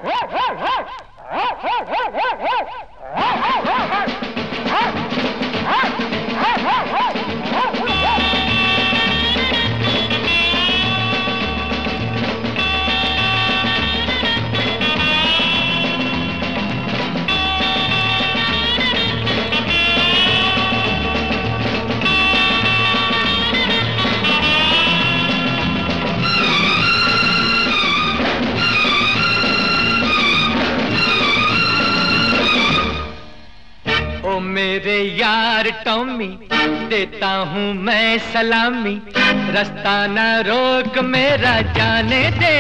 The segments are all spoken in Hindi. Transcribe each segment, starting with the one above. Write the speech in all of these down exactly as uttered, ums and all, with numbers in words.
मेरे यार टॉमी देता हूँ मैं सलामी, रास्ता न रोक मेरा जाने दे।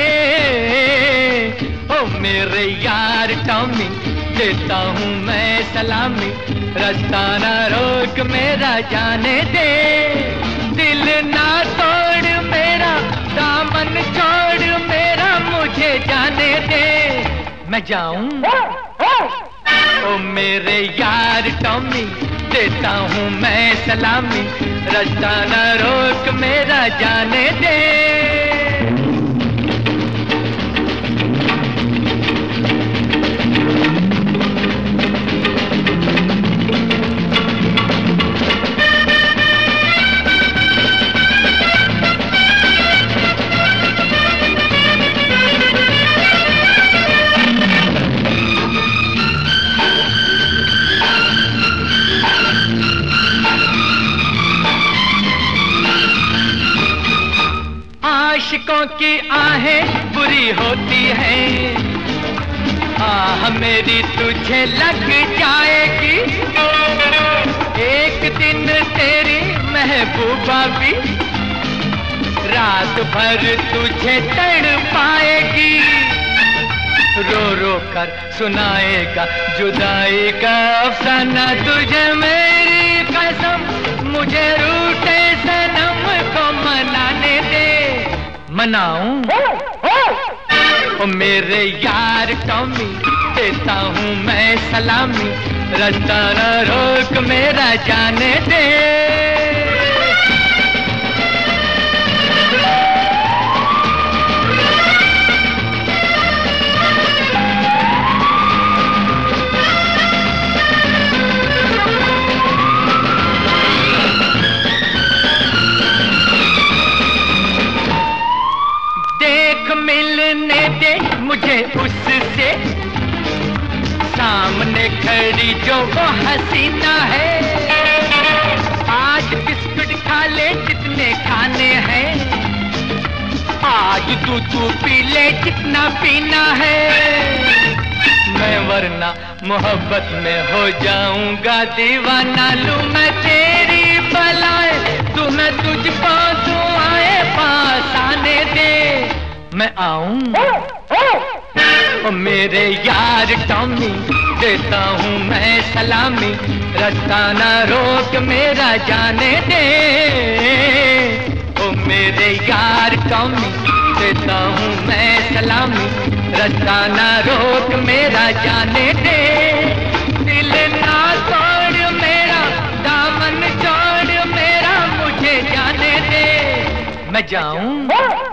ओ मेरे यार टॉमी देता हूँ मैं सलामी, रास्ता न रोक मेरा जाने दे। दिल ना तोड़ मेरा, दामन छोड़ मेरा, मुझे जाने दे। मैं जाऊं ओ मेरे यार टॉमी देता हूँ मैं सलामी, रास्ता न रोक मेरा जाने दे। आशिकों की आहें बुरी होती हैं, आह मेरी तुझे लग जाएगी। एक दिन तेरी महबूबा भी रात भर तुझे तड़ पाएगी। रो रो कर सुनाएगा जुदाई का अफसाना तुझे मेरी कसम, मुझे रूठे सनम को मनाने दे। मनाऊं ओ मेरे यार टॉमी देता हूँ मैं सलामी, रास्ता न रोक मेरा जाने दे। मिलने दे मुझे उससे, सामने खड़ी जो वो हसीना है। आज बिस्कुट खा ले जितने खाने हैं, आज दूध तू पी ले जितना पीना है। मैं वरना मोहब्बत में हो जाऊंगा दीवाना, लूं मैं तेरी बलाए तू न तुझको तू आए पास आने दे। मैं आऊं ओ मेरे यार टॉमी देता हूँ मैं सलामी, रास्ता न रोक मेरा जाने दे। ओ मेरे यार टॉमी देता हूँ मैं सलामी, रास्ता न रोक मेरा जाने दे। दिल ना तोड़ मेरा, दामन छोड़ मेरा, मुझे जाने दे। मैं जाऊं